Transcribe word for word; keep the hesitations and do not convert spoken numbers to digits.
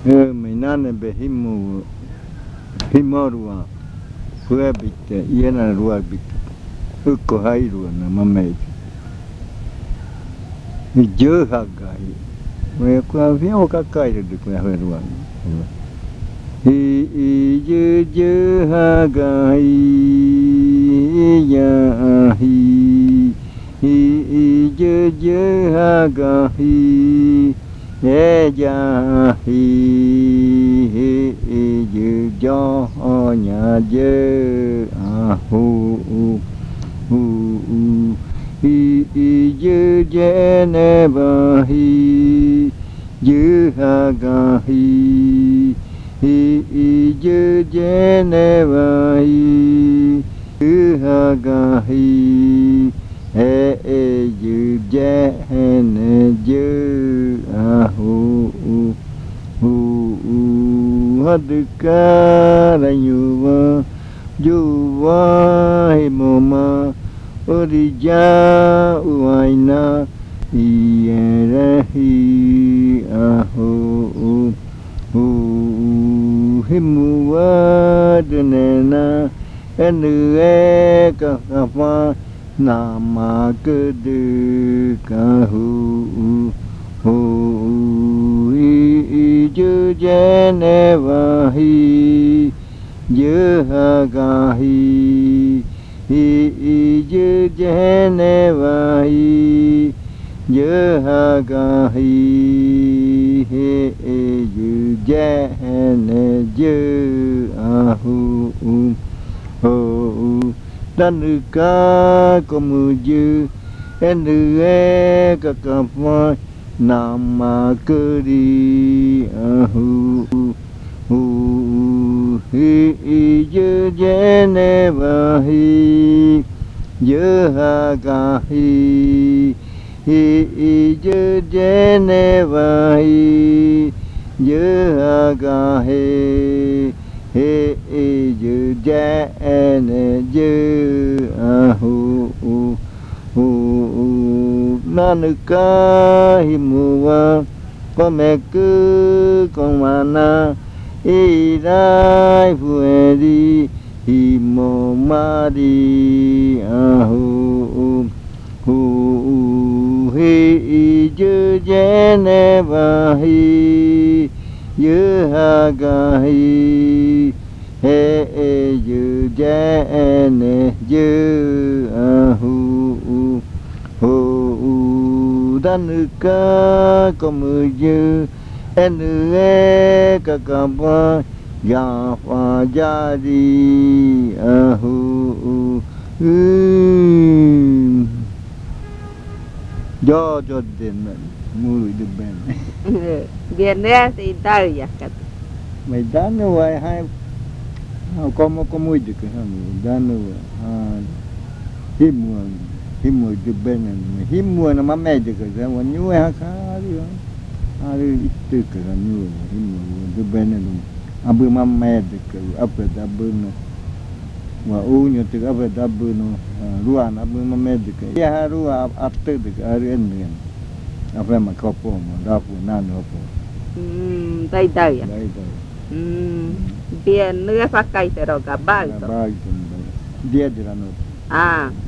ơ mình năn về him mù him mò ruộng phơi bịt yên là ruộng bịt ức có hai ruộng mà mẹ mình dơ hạt gai mẹ qua phía các cây được được mẹ hơi ruộng hi hi dơ dơ ha gai ya hi hi hi dơ dơ ha gai ye ya hi hi hi dơ cho nhà dơ a hu hu hu hi hi dơ dơ ne ba hi dơ ha ga hi hi hi dơ dơ ne ba hi dơ ha ga hi he e dơ dơ ne dơ a hu hu hu hadka la yuva yuva himoma orija uaina iyerahi a hu hu himuwa denena enue ka kafa nama kedu ka hu hu i ju jene va hi ju ha ga hi hi i ju jene va hi ju ha ga hi hi i ju jene ju a hu hu dan ka komu ju enue ka ka fa nama keri ahu hu hi i je jene va hi je ha ga hi hi i je jene va hi je ha ga hi hi i je jene je ahu nanuka himuwa có mẹ cứ con mà na y rai phue đi hi mô ma đi a hu hu hi i dơ dê ne va hi dơ ha ga hi he e dơ dê ne dơ a hu hu dan ka komu ju enue ka ka pa ya fa ja di a hu do cho den mulu de ben bien ne thì tao ya ka mày dan no vai hai como como de ka dan no a himu himu de ben himu na mame de ka wa nyu ha ka ri a ri itu ka nyu himu de ben no abu mame de ka apa da bu no wa u nyu te apa da bu no ruan abu mame de ka ya ru after de ka ri en apa ma ko po ma da pu na no po ừm tao tao ya dai dai ừm bien ne fa kai te ro ka ba ba dia de la no ah